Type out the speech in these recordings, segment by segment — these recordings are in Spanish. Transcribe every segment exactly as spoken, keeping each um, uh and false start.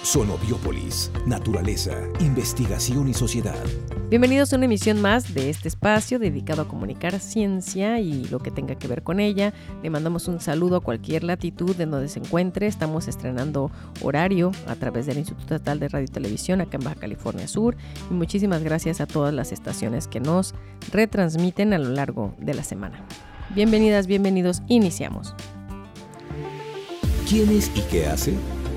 Sonobiópolis, naturaleza, investigación y sociedad. Bienvenidos a una emisión más de este espacio dedicado a comunicar ciencia y lo que tenga que ver con ella. Le mandamos un saludo a cualquier latitud en donde se encuentre. Estamos estrenando horario a través del Instituto Estatal de Radio y Televisión acá en Baja California Sur. Y muchísimas gracias a todas las estaciones que nos retransmiten a lo largo de la semana. Bienvenidas, bienvenidos, iniciamos. ¿Quién es y qué hace?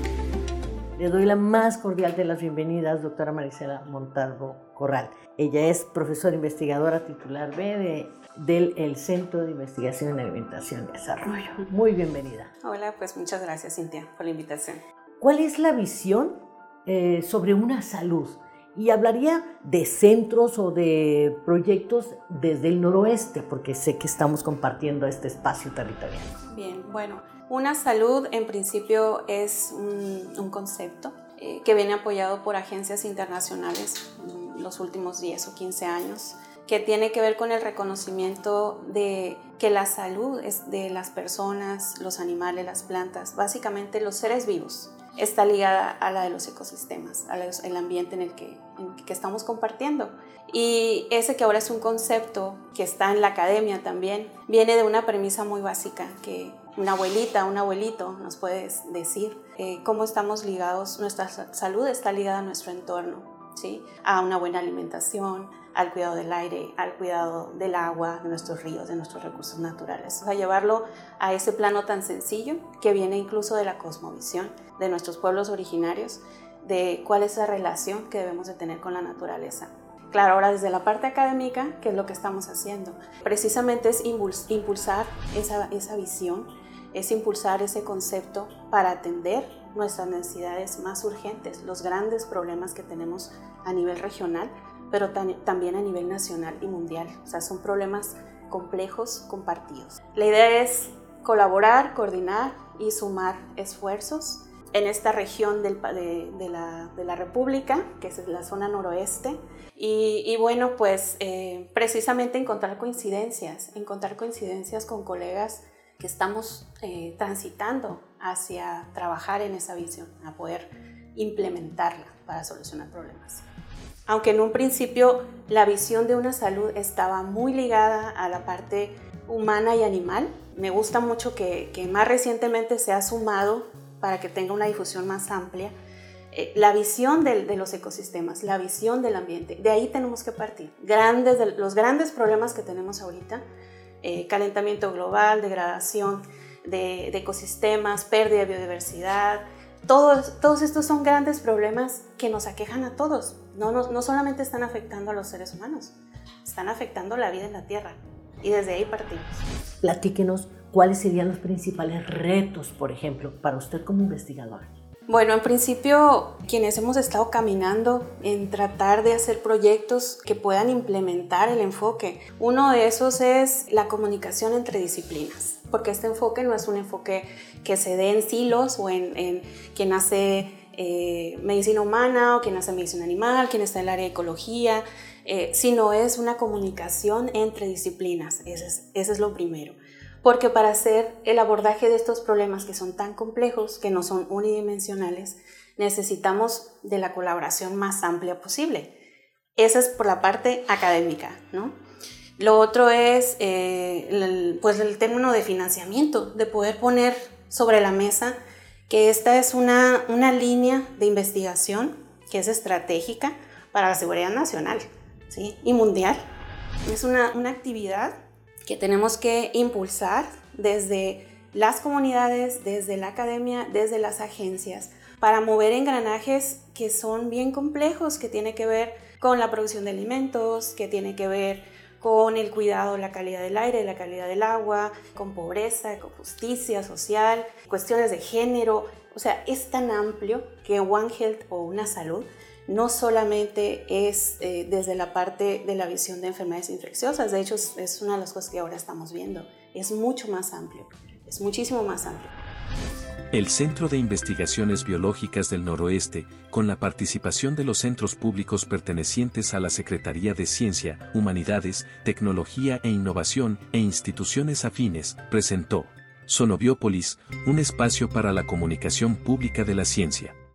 Le doy la más cordial de las bienvenidas, doctora Marisela Montalvo Corral. Ella es profesora investigadora titular B de, del el Centro de Investigación en Alimentación y Desarrollo. Muy bienvenida. Hola, pues muchas gracias, Cintia, por la invitación. ¿Cuál es la visión eh, sobre una salud? Y hablaría de centros o de proyectos desde el noroeste, porque sé que estamos compartiendo este espacio territorial. Bien, bueno, una salud en principio es un, un concepto eh, que viene apoyado por agencias internacionales en los últimos diez o quince años, que tiene que ver con el reconocimiento de que la salud es de las personas, los animales, las plantas, básicamente los seres vivos. Está ligada a la de los ecosistemas, al ambiente en el que, en el que estamos compartiendo. Y ese que ahora es un concepto que está en la academia también, viene de una premisa muy básica, que una abuelita, un abuelito nos puede decir eh, cómo estamos ligados, nuestra salud está ligada a nuestro entorno, ¿sí? A una buena alimentación, al cuidado del aire, al cuidado del agua, de nuestros ríos, de nuestros recursos naturales. O sea, llevarlo a ese plano tan sencillo que viene incluso de la cosmovisión de nuestros pueblos originarios, de cuál es la relación que debemos de tener con la naturaleza. Claro, ahora desde la parte académica, ¿qué es lo que estamos haciendo? Precisamente es impulsar esa, esa visión, es impulsar ese concepto para atender nuestras necesidades más urgentes, los grandes problemas que tenemos a nivel regional, pero tam- también a nivel nacional y mundial. O sea, son problemas complejos compartidos. La idea es colaborar, coordinar y sumar esfuerzos en esta región del, de, de, la, de la República, que es la zona noroeste, y, y bueno, pues eh, precisamente encontrar coincidencias, encontrar coincidencias con colegas que estamos eh, transitando hacia trabajar en esa visión, a poder implementarla para solucionar problemas. Aunque en un principio la visión de una salud estaba muy ligada a la parte humana y animal, me gusta mucho que, que más recientemente se ha sumado para que tenga una difusión más amplia, eh, la visión de, de los ecosistemas, la visión del ambiente. De ahí tenemos que partir. Grandes, de, los grandes problemas que tenemos ahorita, eh, calentamiento global, degradación de, de ecosistemas, pérdida de biodiversidad, todos, todos estos son grandes problemas que nos aquejan a todos. No, no, no solamente están afectando a los seres humanos, están afectando la vida en la Tierra. Y desde ahí partimos. Platíquenos cuáles serían los principales retos, por ejemplo, para usted como investigadora. Bueno, en principio, quienes hemos estado caminando en tratar de hacer proyectos que puedan implementar el enfoque, uno de esos es la comunicación entre disciplinas, porque este enfoque no es un enfoque que se dé en silos o en, en quien hace eh, medicina humana o quien hace medicina animal, quien está en el área de ecología, eh, sino es una comunicación entre disciplinas, ese es, ese es lo primero. Porque para hacer el abordaje de estos problemas que son tan complejos, que no son unidimensionales, necesitamos de la colaboración más amplia posible. Esa es por la parte académica, ¿no? Lo otro es eh, el, pues el término de financiamiento, de poder poner sobre la mesa que esta es una, una línea de investigación que es estratégica para la seguridad nacional, ¿sí? Y mundial. Es una, una actividad que tenemos que impulsar desde las comunidades, desde la academia, desde las agencias, para mover engranajes que son bien complejos, que tiene que ver con la producción de alimentos, que tiene que ver con el cuidado de la calidad del aire, de la calidad del agua, con pobreza, con justicia social, cuestiones de género. O sea, es tan amplio que One Health o una salud no solamente es eh, desde la parte de la visión de enfermedades infecciosas, de hecho es, es una de las cosas que ahora estamos viendo, es mucho más amplio, es muchísimo más amplio. El Centro de Investigaciones Biológicas del Noroeste, con la participación de los centros públicos pertenecientes a la Secretaría de Ciencia, Humanidades, Tecnología e Innovación e instituciones afines, presentó Sonobiópolis, un espacio para la comunicación pública de la ciencia.